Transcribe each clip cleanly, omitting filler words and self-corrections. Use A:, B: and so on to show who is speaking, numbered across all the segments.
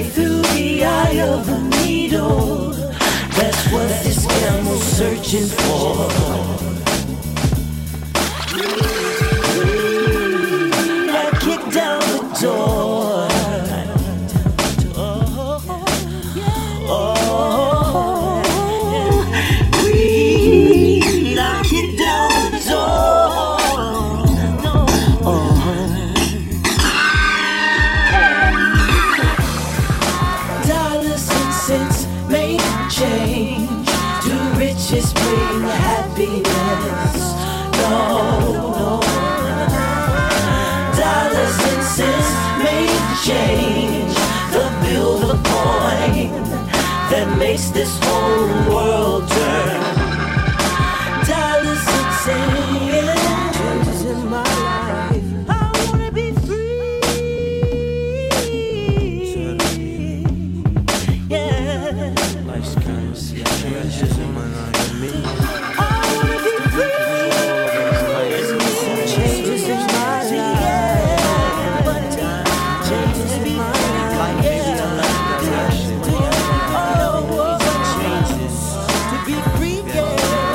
A: through the eye of a needle. That's what this camel's searching for. I kick down the door. I kick down the door. Dollars and cents make change. Do riches bring happiness? No. Dollars and cents make change. The bill, the coin that makes this whole world turn. Dollars and cents changes in my life. I wanna be free. Yeah.
B: Life's currency, changes in my life.
A: I wanna be free. Changes in my life. Changes in my life. To be free, yeah.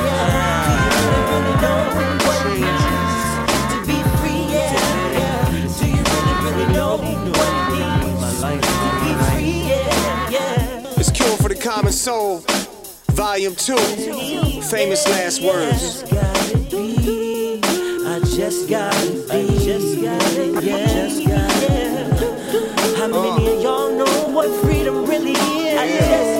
A: To be free, yeah. Do you really know what it means to be free, yeah.
C: It's Cure for the Common Soul, Volume 2, famous last words.
A: I just gotta be, yeah. How many of y'all know what freedom really is?